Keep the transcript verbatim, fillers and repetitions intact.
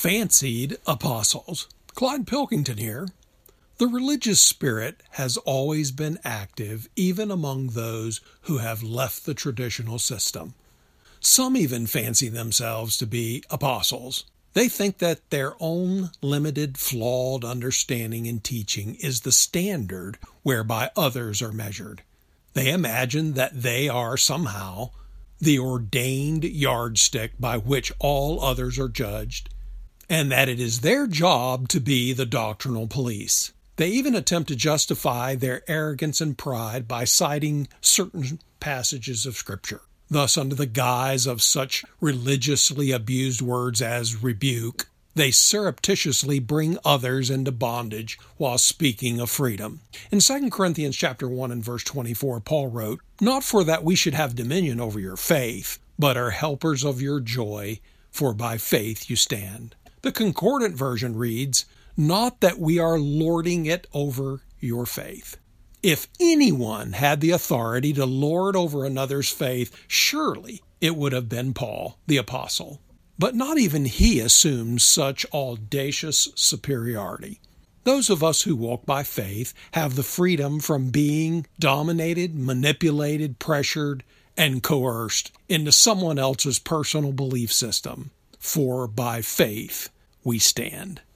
fancied apostles. Clyde Pilkington here. The religious spirit has always been active, even among those who have left the traditional system. Some even fancy themselves to be apostles. They think that their own limited, flawed understanding and teaching is the standard whereby others are measured. They imagine that they are somehow the ordained yardstick by which all others are judged, and that it is their job to be the doctrinal police. They even attempt to justify their arrogance and pride by citing certain passages of Scripture. Thus, under the guise of such religiously abused words as rebuke, they surreptitiously bring others into bondage while speaking of freedom. In Second Corinthians chapter one and verse twenty-four, Paul wrote, "Not for that we should have dominion over your faith, but are helpers of your joy, for by faith you stand." The Concordant version reads, "Not that we are lording it over your faith." If anyone had the authority to lord over another's faith, surely it would have been Paul, the apostle. But not even he assumed such audacious superiority. Those of us who walk by faith have the freedom from being dominated, manipulated, pressured, and coerced into someone else's personal belief system. For by faith we stand.